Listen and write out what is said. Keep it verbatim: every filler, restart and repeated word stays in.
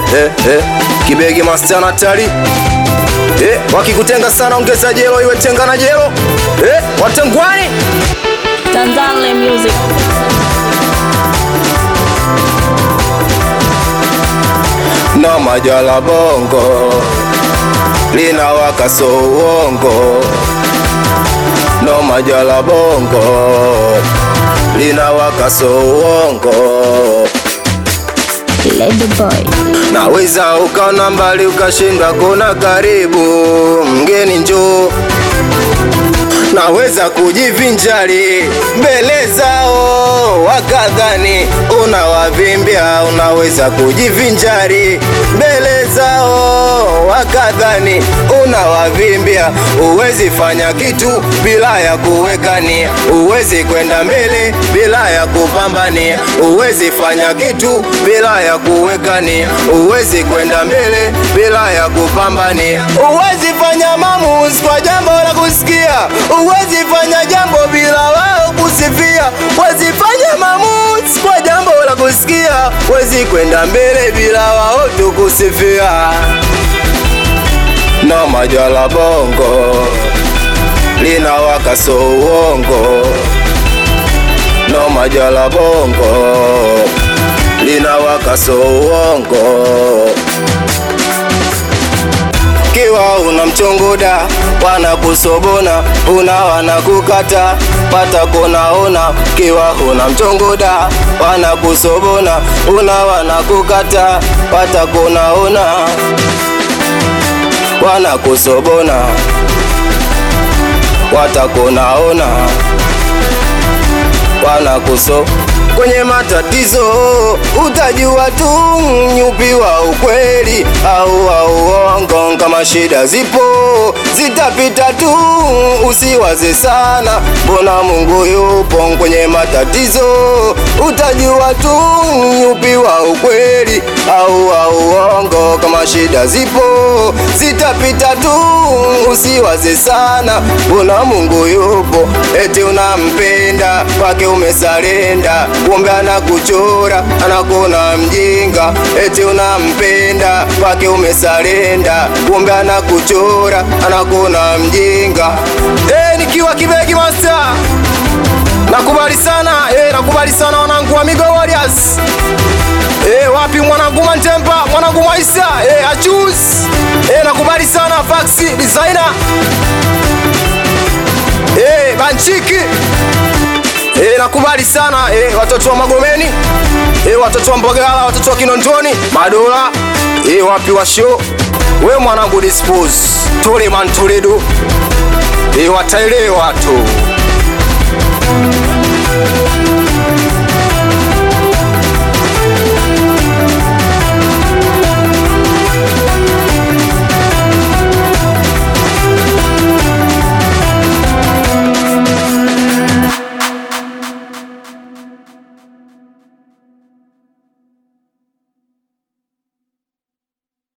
eh, eh. Kibegi master na tali eh, wakikutenga sana ongeza jelo iwe tenga na jelo eh, watengwani Tanzania music. Na majala bongo lina waka so uongo. No majala bongo lina waka so uongo. Lady boy. Naweza ukaona mbali ukashinda kuna karibu, mgeni njoo. Naweza kujivinjari mbele zao wakadhani unawavimbia. Unaweza kujivinjari mbele zao wakadhani unawavimbia. Uwezi fanya kitu bila ya kuwekania. Uwezi kwenda mbele bila ya kupambania. Uwezi fanya kitu bila ya kuwekania. Uwezi kwenda mbele bila ya kupambania. Uwezi fanya maamuzi kwa jambo la kusikia. Uwezi fanya jambo bila wao kusifia. Uwezi fanya maamuzi kwa jambo la kusikia. Uwezi kwenda mbele bila wao tu kusifia. Na majala bongo lina waka so uongo. Na majala bongo lina waka so uongo. Kiwa una mchongoda wana kusobona, una wana kukata pata kunaona. Kiwa una mchongoda wana kusobona, una wana kukata pata kunaona. Wana kusobona watakunaona. Wana kuso kwenye matatizo utajua tu nyupi wa ukweli au wa uongo. Kama shida zipo zitapita tu, usiwaze sana, mbona Mungu yupo. Kwenye matatizo utajua tu nyupi wa ukweli au wa uongo. Kama shida zipo zitapita tu, usiwaze sana, mbona Mungu yupo. Eti unampenda kwake umesarenda, kumbe anakuchora anakuona mjinga. Eti unampenda kwake umesarenda, kumbe anakuchora anakuona mjinga. Eh, nikiwa Kibegi master nakubali sana, eh nakubali sana wanangu wa Migo Warriors. Eh, wapi mwanangu Mantempa, mwanangu Maisa, eh achus. Eh, nakubali sana Faxi designer. Eh, Banchiki. Eh, nakubali sana eh, watoto wa Magomeni, eh, watoto wa Mbogala, watoto wa Kinondoni, Madola, eh, wapi wa show. We mwanangu dispose tole man Toledo, eh, wataelewa tu.